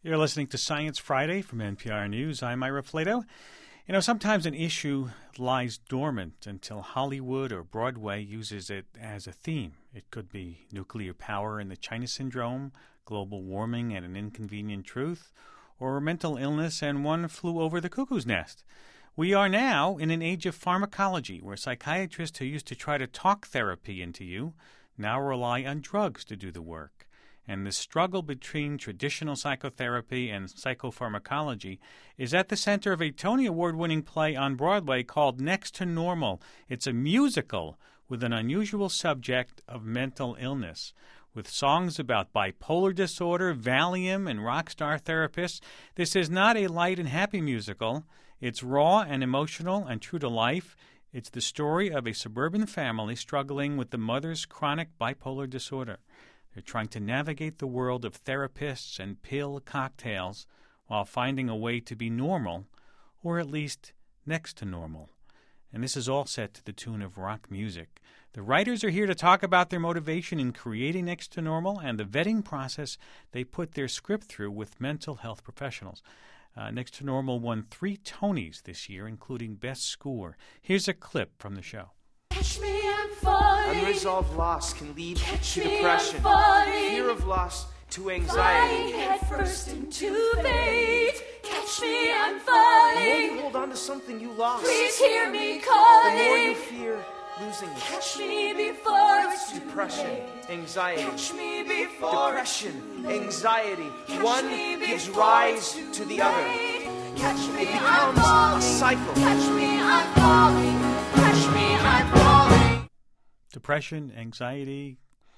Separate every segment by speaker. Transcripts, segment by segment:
Speaker 1: You're listening to Science Friday from NPR News. I'm Ira Flato. Sometimes an issue lies dormant until Hollywood or Broadway uses it as a theme. It could be nuclear power and the China Syndrome, global warming and an inconvenient truth, or mental illness and one flew over the cuckoo's nest. We are now in an age of pharmacology where psychiatrists who used to try to talk therapy into you now rely on drugs to do the work. And the struggle between traditional psychotherapy and psychopharmacology is at the center of a Tony Award-winning play on Broadway called Next to Normal. It's a musical with an unusual subject of mental illness. With songs about bipolar disorder, Valium, and rock star therapists, this is not a light and happy musical. It's raw and emotional and true to life. It's the story of a suburban family struggling with the mother's chronic bipolar disorder. They're trying to navigate the world of therapists and pill cocktails while finding a way to be normal, or at least next to normal. And this is all set to the tune of rock music. The writers are here to talk about their motivation in creating Next to Normal and the vetting process they put their script through with mental health professionals. Next to Normal won 3 Tonys this year, including Best Score. Here's a clip from the show.
Speaker 2: Catch me, I'm falling.
Speaker 3: Unresolved loss can lead
Speaker 2: Catch
Speaker 3: to
Speaker 2: me,
Speaker 3: depression,
Speaker 2: I'm falling.
Speaker 3: fear of loss to
Speaker 2: Flying
Speaker 3: anxiety.
Speaker 2: head first into fate. Catch me, I'm
Speaker 3: The more you
Speaker 2: falling.
Speaker 3: hold on to something you lost,
Speaker 2: Please hear me
Speaker 3: the more you
Speaker 2: calling.
Speaker 3: fear losing it.
Speaker 2: Catch me before it's too
Speaker 3: Depression,
Speaker 2: late.
Speaker 3: anxiety.
Speaker 2: Catch me before
Speaker 3: Depression, anxiety.
Speaker 2: Catch
Speaker 3: One
Speaker 2: me
Speaker 3: gives
Speaker 2: before
Speaker 3: rise
Speaker 2: it's
Speaker 3: to
Speaker 2: too
Speaker 3: the other.
Speaker 2: late. Catch me,
Speaker 3: It
Speaker 2: I'm
Speaker 3: becomes a
Speaker 2: falling.
Speaker 3: cycle.
Speaker 2: Catch me, I'm falling. Catch me, I'm falling.
Speaker 1: Depression, anxiety,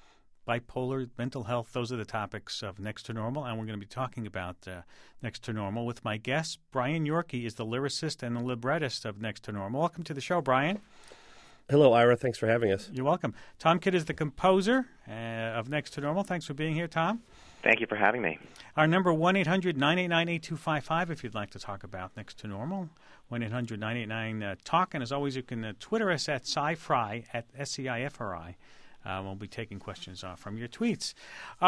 Speaker 1: bipolar, mental health, those are the topics of Next to Normal, and we're going to be talking about Next to Normal with my guest. Brian Yorkey is the lyricist and the librettist of Next to Normal. Welcome to the show, Brian.
Speaker 4: Hello, Ira. Thanks for having us.
Speaker 1: You're welcome. Tom Kidd is the composer of Next to Normal. Thanks for being here, Tom.
Speaker 5: Thank you for having me.
Speaker 1: Our number, 1-800-989-8255, if you'd like to talk about Next to Normal. 1-800-989-TALK. And as always, you can Twitter us at SciFri, at SCIFRI. We'll be taking questions from your tweets.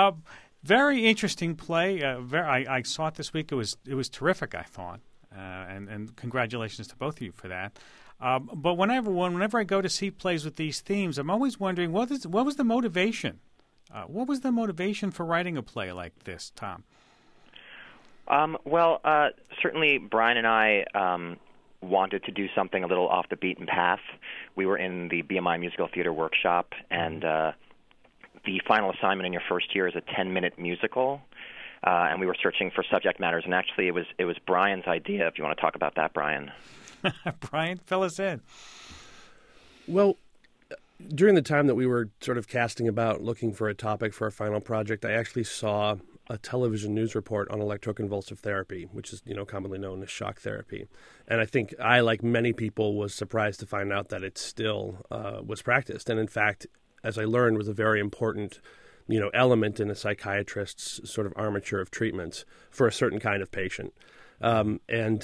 Speaker 1: Very interesting play. I saw it this week. It was terrific, I thought. And congratulations to both of you for that. But whenever I go to see plays with these themes, I'm always wondering, what was the motivation? What was the motivation for writing a play like this, Tom?
Speaker 5: Certainly Brian and I wanted to do something a little off the beaten path. We were in the BMI Musical Theater Workshop, and the final assignment in your first year is a 10-minute musical, and we were searching for subject matters. And actually, it was Brian's idea. If you want to talk about that, Brian.
Speaker 1: Brian, fill us in.
Speaker 4: Well, during the time that we were sort of casting about looking for a topic for our final project, I actually saw a television news report on electroconvulsive therapy, which is, commonly known as shock therapy. And I think I, like many people, was surprised to find out that it still was practiced. And in fact, as I learned, was a very important, element in a psychiatrist's sort of armature of treatments for a certain kind of patient. From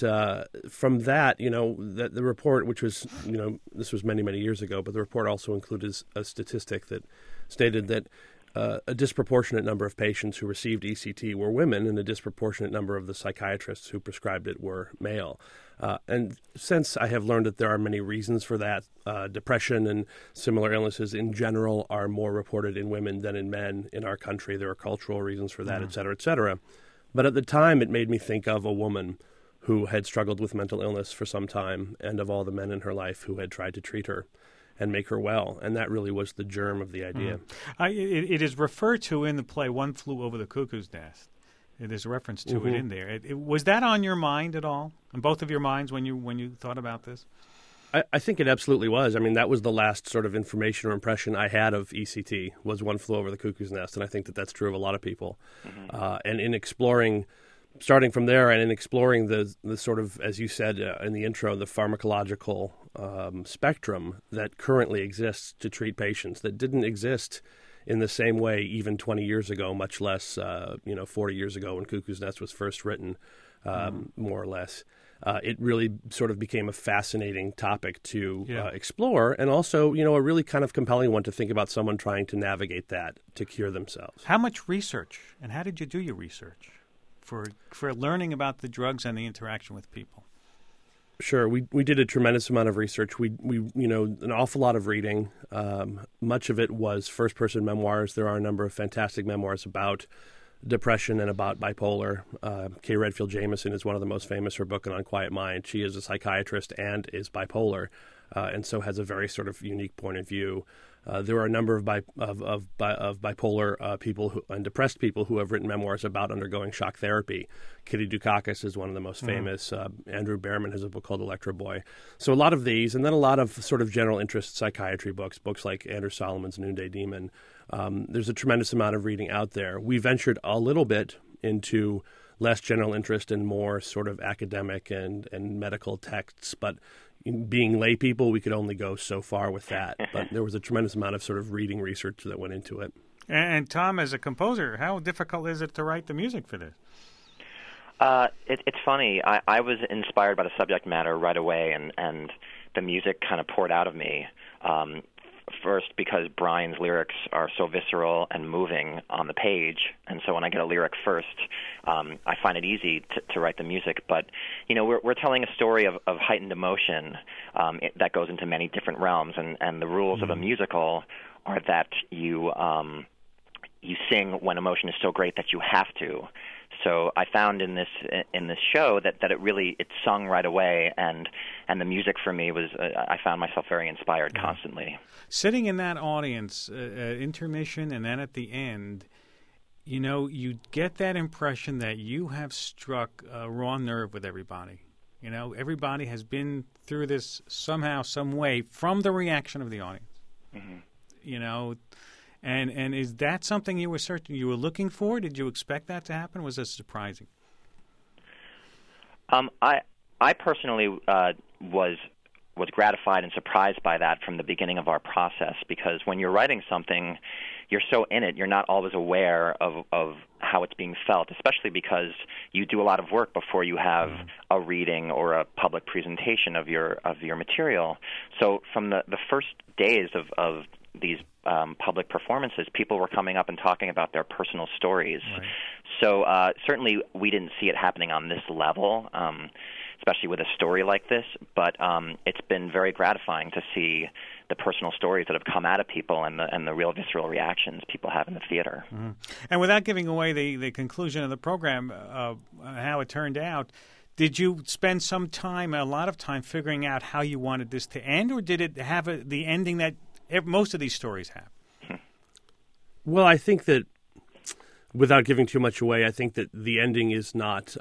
Speaker 4: that, the report, which was, this was many, many years ago, but the report also included a statistic that stated that a disproportionate number of patients who received ECT were women, and a disproportionate number of the psychiatrists who prescribed it were male. And since I have learned that there are many reasons for that, depression and similar illnesses in general are more reported in women than in men in our country. There are cultural reasons for that, et cetera, et cetera. But at the time, it made me think of a woman who had struggled with mental illness for some time, and of all the men in her life who had tried to treat her and make her well. And that really was the germ of the idea.
Speaker 1: It is referred to in the play One Flew Over the Cuckoo's Nest. There's a reference to it in there. Was that on your mind at all, on both of your minds when you thought about this?
Speaker 4: I think it absolutely was. I mean, that was the last sort of information or impression I had of ECT, was One Flew Over the Cuckoo's Nest, and I think that that's true of a lot of people. And in exploring, starting from there, and in exploring the sort of, as you said in the intro, the pharmacological spectrum that currently exists to treat patients that didn't exist in the same way even 20 years ago, much less 40 years ago when Cuckoo's Nest was first written, more or less. It really sort of became a fascinating topic to explore, and also, a really kind of compelling one to think about someone trying to navigate that to cure themselves.
Speaker 1: How much research, and how did you do your research? for learning about the drugs and the interaction with people?
Speaker 4: Sure, we did a tremendous amount of research. We an awful lot of reading. Much of it was first person memoirs. There are a number of fantastic memoirs about depression and about bipolar. Kay Redfield Jamison is one of the most famous. Her book, An Unquiet Mind. She is a psychiatrist and is bipolar, and so has a very sort of unique point of view. There are a number of bipolar people and depressed people who have written memoirs about undergoing shock therapy. Kitty Dukakis is one of the most famous. Andrew Behrman has a book called Electro Boy. So a lot of these, and then a lot of sort of general interest psychiatry books like Andrew Solomon's Noonday Demon. There's a tremendous amount of reading out there. We ventured a little bit into less general interest and more sort of academic and medical texts, but being lay people, we could only go so far with that. But there was a tremendous amount of sort of reading research that went into it.
Speaker 1: And Tom, as a composer, how difficult is it to write the music for this?
Speaker 5: It's funny. I was inspired by the subject matter right away, and the music kind of poured out of me. First, because Brian's lyrics are so visceral and moving on the page, and so when I get a lyric first, I find it easy to write the music. But we're telling a story of heightened emotion that goes into many different realms, and the rules of a musical are that you sing when emotion is so great that you have to. So I found in this show that it's sung right away, and the music for me was I found myself very inspired constantly.
Speaker 1: Sitting in that audience, intermission, and then at the end, you get that impression that you have struck a raw nerve with everybody. Everybody has been through this somehow, some way, from the reaction of the audience. Mm-hmm. And is that something you were looking for? Did you expect that to happen? Was it surprising?
Speaker 5: I personally was gratified and surprised by that from the beginning of our process, because when you're writing something, you're so in it, you're not always aware of how it's being felt, especially because you do a lot of work before you have a reading or a public presentation of your material. So from the first days of these public performances, people were coming up and talking about their personal stories. Right. So certainly we didn't see it happening on this level, especially with a story like this, but it's been very gratifying to see the personal stories that have come out of people and the real visceral reactions people have in the theater.
Speaker 1: Mm-hmm. And without giving away the conclusion of the program, how it turned out, did you spend a lot of time figuring out how you wanted this to end, or did it have the ending that most of these stories have?
Speaker 4: Well, I think that, without giving too much away, I think that the ending is not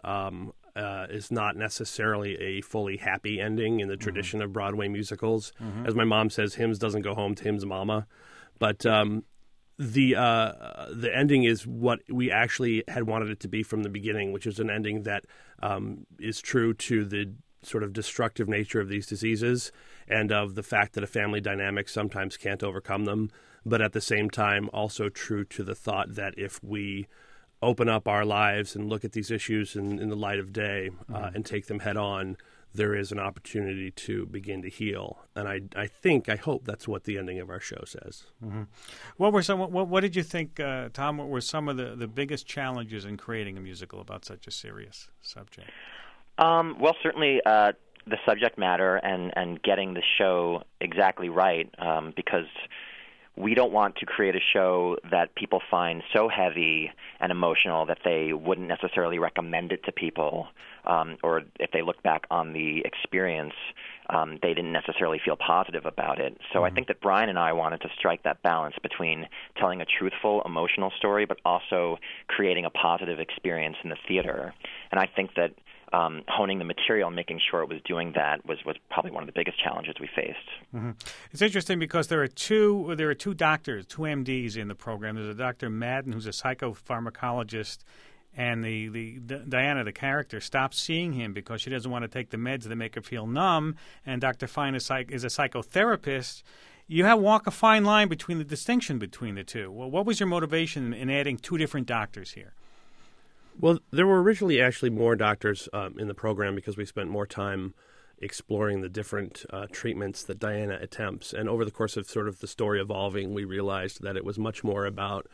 Speaker 4: necessarily a fully happy ending in the tradition of Broadway musicals. Mm-hmm. As my mom says, Hims doesn't go home to Hims' mama. But the ending is what we actually had wanted it to be from the beginning, which is an ending that is true to the sort of destructive nature of these diseases and of the fact that a family dynamic sometimes can't overcome them, but at the same time also true to the thought that if we open up our lives and look at these issues in the light of day and take them head on, there is an opportunity to begin to heal. And I hope that's what the ending of our show says.
Speaker 1: Mm-hmm. What did you think, Tom, what were some of the biggest challenges in creating a musical about such a serious subject?
Speaker 5: Well, certainly the subject matter and getting the show exactly right, because we don't want to create a show that people find so heavy and emotional that they wouldn't necessarily recommend it to people, or if they look back on the experience, they didn't necessarily feel positive about it. So I think that Brian and I wanted to strike that balance between telling a truthful, emotional story, but also creating a positive experience in the theater. And I think that honing the material and making sure it was doing that was probably one of the biggest challenges we faced. Mm-hmm.
Speaker 1: It's interesting because there are two doctors, two MDs in the program. There's a Dr. Madden, who's a psychopharmacologist, and the Diana, the character, stops seeing him because she doesn't want to take the meds that make her feel numb, and Dr. Fine is a psychotherapist. You have walk a fine line between the distinction between the two. Well, what was your motivation in adding two different doctors here?
Speaker 4: Well, there were originally actually more doctors in the program because we spent more time exploring the different treatments that Diana attempts. And over the course of sort of the story evolving, we realized that it was much more about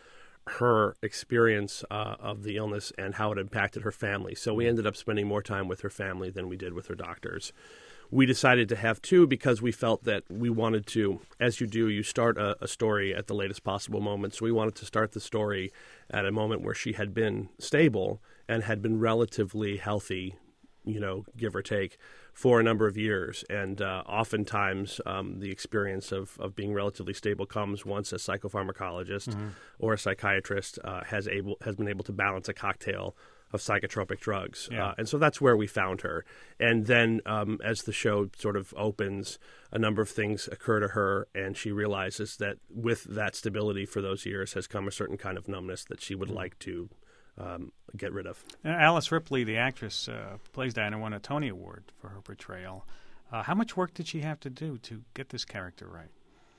Speaker 4: her experience of the illness and how it impacted her family. So we ended up spending more time with her family than we did with her doctors. We decided to have two because we felt that we wanted to, as you do, you start a story at the latest possible moment. So we wanted to start the story at a moment where she had been stable and had been relatively healthy, give or take, for a number of years. And oftentimes the experience of being relatively stable comes once a psychopharmacologist or a psychiatrist has been able to balance a cocktail of psychotropic drugs.
Speaker 1: Yeah.
Speaker 4: And so that's where we found her. And then as the show sort of opens, a number of things occur to her, and she realizes that with that stability for those years has come a certain kind of numbness that she would like to get rid of.
Speaker 1: Alice Ripley, the actress, plays Diana, won a Tony Award for her portrayal. How much work did she have to do to get this character right?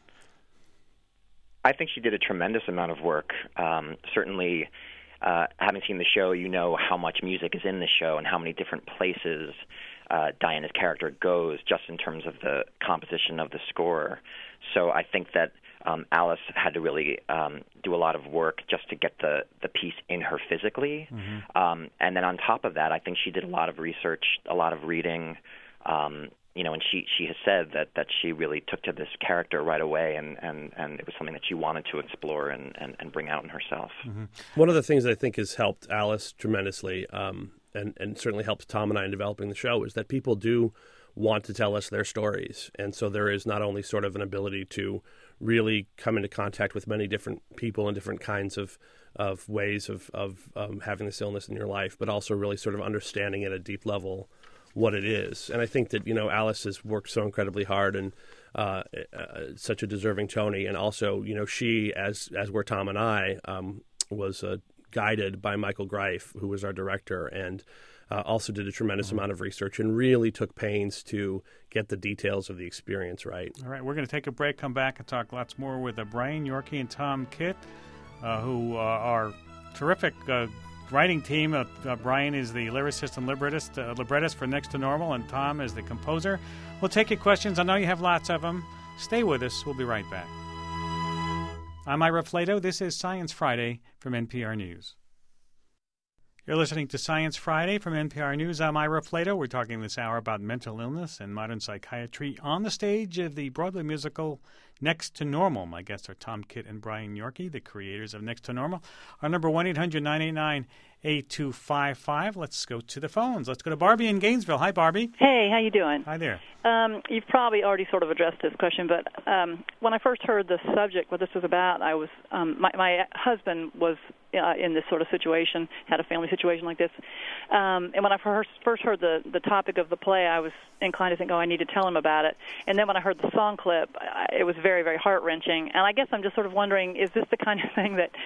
Speaker 5: I think she did a tremendous amount of work. Certainly, having seen the show, you know how much music is in the show and how many different places Diana's character goes just in terms of the composition of the score. So I think that Alice had to really do a lot of work just to get the piece in her physically. And then on top of that, I think she did a lot of research, a lot of reading, and she has said that she really took to this character right away, and it was something that she wanted to explore and bring out in herself.
Speaker 4: One of the things I think has helped Alice tremendously, and certainly helped Tom and I in developing the show, is that people do want to tell us their stories. And so there is not only sort of an ability to really come into contact with many different people and different kinds of ways of having this illness in your life, but also really sort of understanding at a deep level what it is. And I think that, Alice has worked so incredibly hard and such a deserving Tony. And also, she, as were Tom and I, was guided by Michael Greif, who was our director, and also did a tremendous amount of research and really took pains to get the details of the experience right.
Speaker 1: All right, we're going to take a break, come back, and talk lots more with Brian Yorkey and Tom Kitt, who are terrific writing team. Brian is the lyricist and librettist for Next to Normal, and Tom is the composer. We'll take your questions. I know you have lots of them. Stay with us. We'll be right back. I'm Ira Flato. This is Science Friday from NPR News. You're listening to Science Friday from NPR News. I'm Ira Flato. We're talking this hour about mental illness and modern psychiatry on the stage of the Broadway musical Next to Normal. My guests are Tom Kitt and Brian Yorkey, the creators of Next to Normal. Our number 1-800-989-8255. Let's go to the phones. Let's go to Barbie in Gainesville. Hi, Barbie.
Speaker 6: Hey, how you doing?
Speaker 1: Hi there.
Speaker 6: You've probably already sort of addressed this question, but when I first heard the subject, what this was about, I was my husband was in this sort of situation, had a family situation like this, and when I first heard the topic of the play, I was inclined to think, I need to tell him about it. And then when I heard the song clip, it was very, very heart-wrenching. And I guess I'm just sort of wondering, is this the kind of thing that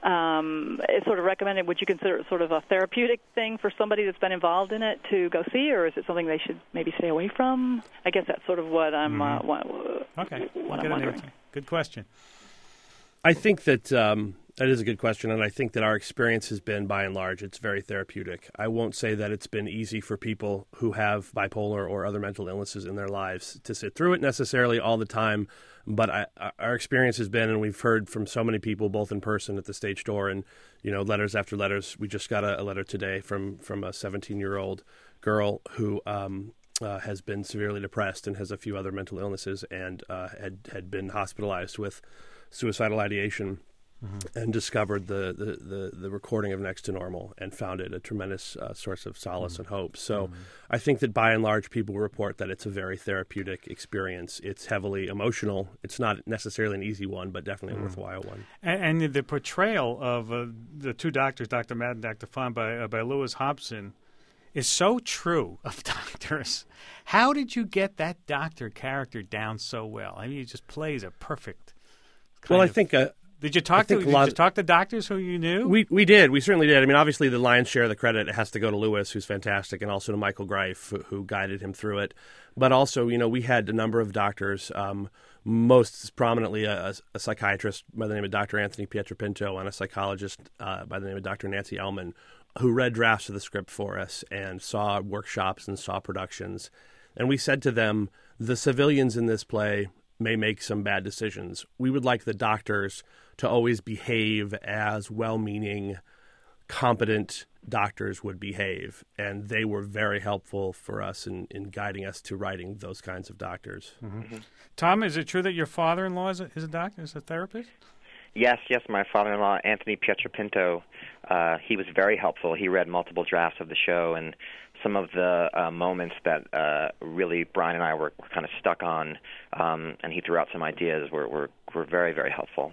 Speaker 6: is sort of recommended? Would you consider it sort of a therapeutic thing for somebody that's been involved in it to go see, or is it something they should maybe stay away from? I guess that's sort of what I'm
Speaker 1: Okay.
Speaker 6: what I'm wondering.
Speaker 1: Good question.
Speaker 4: I think that that is a good question, and I think that our experience has been, by and large, it's very therapeutic. I won't say that it's been easy for people who have bipolar or other mental illnesses in their lives to sit through it necessarily all the time, but our experience has been, and we've heard from so many people, both in person at the stage door and letters after letters. We just got a letter today from a 17-year-old girl who has been severely depressed and has a few other mental illnesses and had been hospitalized with suicidal ideation. And discovered the recording of Next to Normal and found it a tremendous source of solace and hope. So I think that by and large people report that it's a very therapeutic experience. It's heavily emotional. It's not necessarily an easy one, but definitely a worthwhile one.
Speaker 1: And the portrayal of the two doctors, Dr. Matt and Dr. Fahn, by Lewis Hobson, is so true of doctors. How did you get that doctor character down so well? I mean, he just plays a perfect kind of...
Speaker 4: I think...
Speaker 1: Did you talk to doctors who you knew?
Speaker 4: We did. We certainly did. I mean, obviously, the lion's share of the credit has to go to Lewis, who's fantastic, and also to Michael Greif, who guided him through it. But also, we had a number of doctors, most prominently a psychiatrist by the name of Dr. Anthony Pietropinto and a psychologist by the name of Dr. Nancy Ellman, who read drafts of the script for us and saw workshops and saw productions. And we said to them, the civilians in this play may make some bad decisions. We would like the doctors to always behave as well-meaning, competent doctors would behave, and they were very helpful for us in guiding us to writing those kinds of doctors.
Speaker 1: Tom, is it true that your father-in-law is a doctor, is a therapist?
Speaker 5: Yes, my father-in-law, Anthony Pietrapinto, he was very helpful. He read multiple drafts of the show, and some of the moments that really Brian and I were kind of stuck on, and he threw out some ideas, were very, very helpful.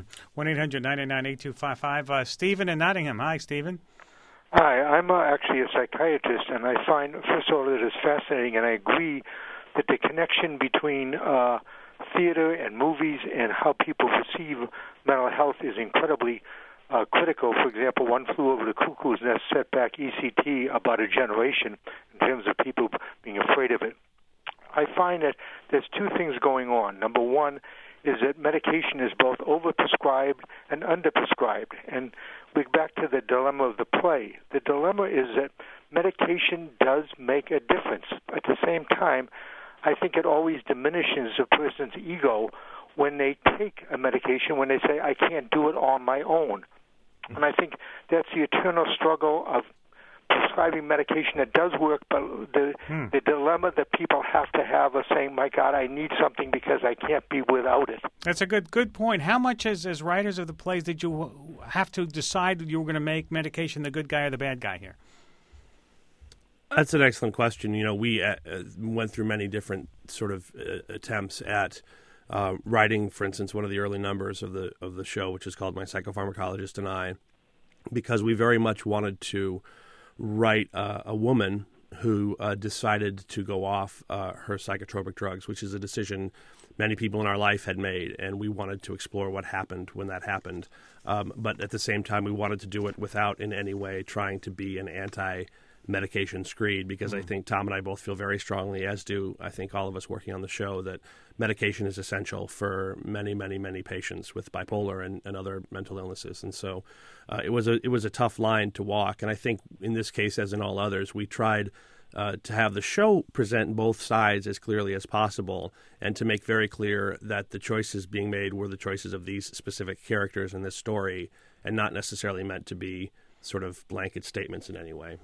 Speaker 1: 1-800-999-8255. Stephen in Nottingham. Hi, Stephen.
Speaker 7: Hi, I'm actually a psychiatrist, and I find, first of all, it is fascinating, and I agree that the connection between theater and movies and how people perceive mental health is incredibly critical. For example, One Flew Over the Cuckoo's Nest set back ECT about a generation in terms of people being afraid of it. I find that there's two things going on. Number one is that medication is both overprescribed and underprescribed. And we're back to the dilemma of the play. The dilemma is that medication does make a difference. At the same time, I think it always diminishes a person's ego when they take a medication, when they say, I can't do it on my own. And I think that's the eternal struggle of prescribing medication that does work, but the dilemma that people have to have of saying, my God, I need something because I can't be without it.
Speaker 1: That's a good point. How much, as writers of the plays, did you have to decide that you were going to make medication the good guy or the bad guy here?
Speaker 4: That's an excellent question. You know, we went through many different sort of attempts at writing, for instance, one of the early numbers of the show, which is called My Psychopharmacologist and I, because we very much wanted to write a woman who decided to go off her psychotropic drugs, which is a decision many people in our life had made, and we wanted to explore what happened when that happened. But at the same time, we wanted to do it without in any way trying to be an anti-medication screed, because I think Tom and I both feel very strongly, as do I think all of us working on the show, that medication is essential for many, many, many patients with bipolar and other mental illnesses. And so it was a tough line to walk. And I think in this case, as in all others, we tried to have the show present both sides as clearly as possible and to make very clear that the choices being made were the choices of these specific characters in this story and not necessarily meant to be sort of blanket statements in any way.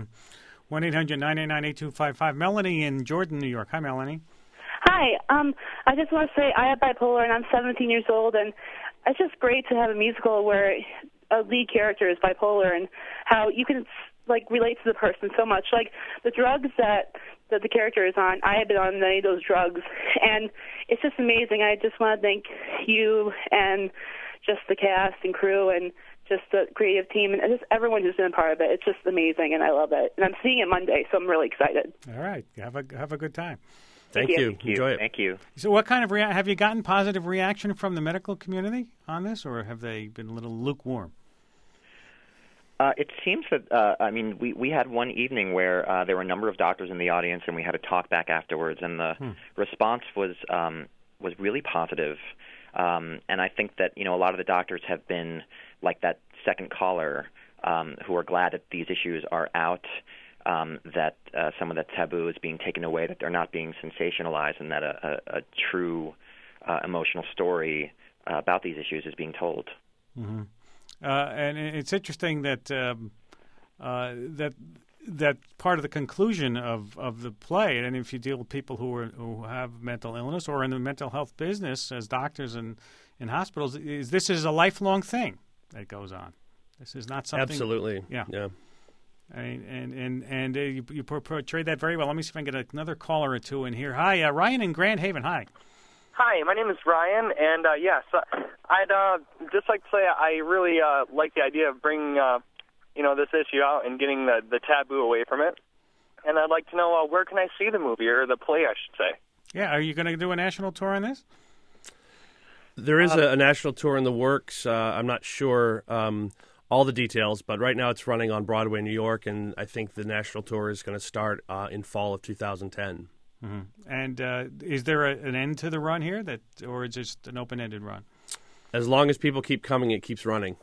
Speaker 1: 1-800-999-8255. Melanie in Jordan, New York. Hi, Melanie.
Speaker 8: Hi. I just want to say I have bipolar, and I'm 17 years old, and it's just great to have a musical where a lead character is bipolar and how you can relate to the person so much. Like the drugs that the character is on, I have been on many of those drugs, and it's just amazing. I just want to thank you and just the cast and crew and just the creative team and just everyone who's been a part of it. It's just amazing, and I love it. And I'm seeing it Monday, so I'm really excited.
Speaker 1: All right. Have a good time.
Speaker 4: Thank you. Enjoy it.
Speaker 5: Thank you.
Speaker 1: So what kind of have you gotten positive reaction from the medical community on this, or have they been a little lukewarm?
Speaker 5: It seems that, we had one evening where there were a number of doctors in the audience, and we had a talk back afterwards, and the response was really positive. And I think that, a lot of the doctors have been like that second caller who are glad that these issues are out, that some of the taboo is being taken away, that they're not being sensationalized, and that a true emotional story about these issues is being told.
Speaker 1: Mm-hmm. And it's interesting that that part of the conclusion of the play, and if you deal with people who have mental illness or in the mental health business as doctors and in hospitals, this is a lifelong thing that goes on. This is not something.
Speaker 4: Absolutely.
Speaker 1: Yeah. And you portrayed that very well. Let me see if I can get another caller or two in here. Hi, Ryan in Grand Haven. Hi.
Speaker 9: Hi, my name is Ryan, and yes, I'd just like to say I really like the idea of bringing this issue out and getting the taboo away from it. And I'd like to know where can I see the movie, or the play, I should say.
Speaker 1: Yeah, are you going to do a national tour on this?
Speaker 4: There is a national tour in the works. I'm not sure all the details, but right now it's running on Broadway, New York, and I think the national tour is going to start in fall of 2010.
Speaker 1: Mm-hmm. And is there an end to the run here, or is it just an open-ended run?
Speaker 4: As long as people keep coming, it keeps running.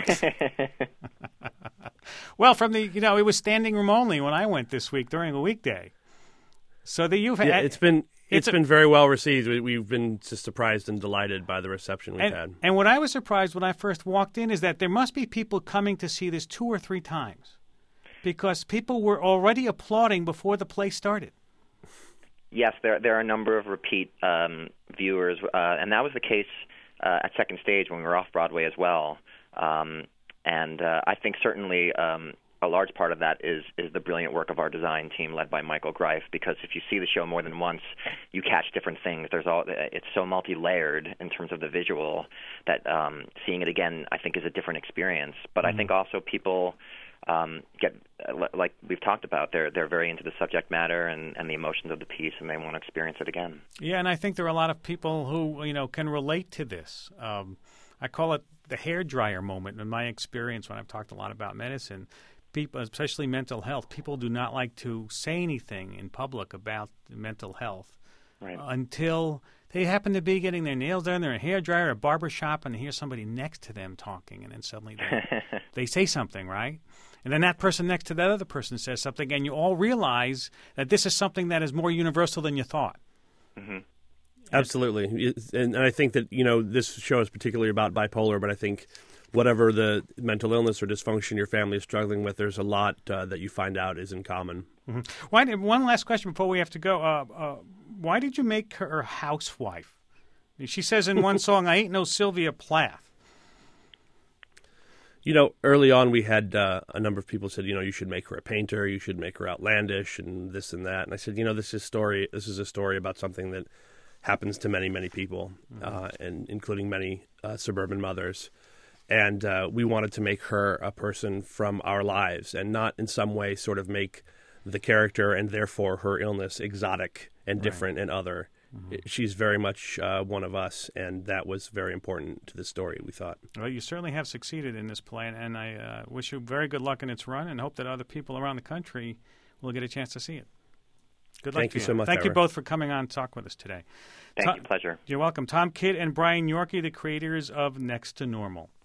Speaker 1: Well, from it was standing room only when I went this week during a weekday. So that you've had,
Speaker 4: it's been It's been very well received. We've been just surprised and delighted by the reception we've had.
Speaker 1: And what I was surprised when I first walked in is that there must be people coming to see this 2 or 3 times, because people were already applauding before the play started.
Speaker 5: Yes, there are a number of repeat viewers, and that was the case at Second Stage when we were off Broadway as well. And I think certainly a large part of that is the brilliant work of our design team led by Michael Greif, because if you see the show more than once, you catch different things. It's so multi-layered in terms of the visual that seeing it again, I think, is a different experience. But I think also people get, like we've talked about, they're very into the subject matter and the emotions of the piece, and they want to experience it again.
Speaker 1: Yeah, and I think there are a lot of people who can relate to this. I call it the hairdryer moment in my experience when I've talked a lot about medicine. People, especially mental health, people do not like to say anything in public about mental health until they happen to be getting their nails done, they're in a hairdryer or a barber shop, and they hear somebody next to them talking, and then suddenly they say something, right? And then that person next to that other person says something, and you all realize that this is something that is more universal than you thought.
Speaker 5: Mm-hmm.
Speaker 4: Absolutely. And I think that, this show is particularly about bipolar, but I think whatever the mental illness or dysfunction your family is struggling with, there's a lot that you find out is in common.
Speaker 1: Mm-hmm. One last question before we have to go. Why did you make her a housewife? She says in one song, I ain't no Sylvia Plath.
Speaker 4: Early on we had a number of people said, you should make her a painter, you should make her outlandish and this and that. And I said, this is a story about something that happens to many, many people, and including many suburban mothers. And we wanted to make her a person from our lives and not in some way sort of make the character and therefore her illness exotic and different and other. Mm-hmm. She's very much one of us, and that was very important to the story, we thought.
Speaker 1: Well, you certainly have succeeded in this play, and I wish you very good luck in its run and hope that other people around the country will get a chance to see it. Good luck.
Speaker 4: Thank you so much.
Speaker 1: Thank you both for coming on to talk with us today.
Speaker 5: Thank you. Pleasure.
Speaker 1: You're welcome. Tom Kidd and Brian Yorkey, the creators of Next to Normal.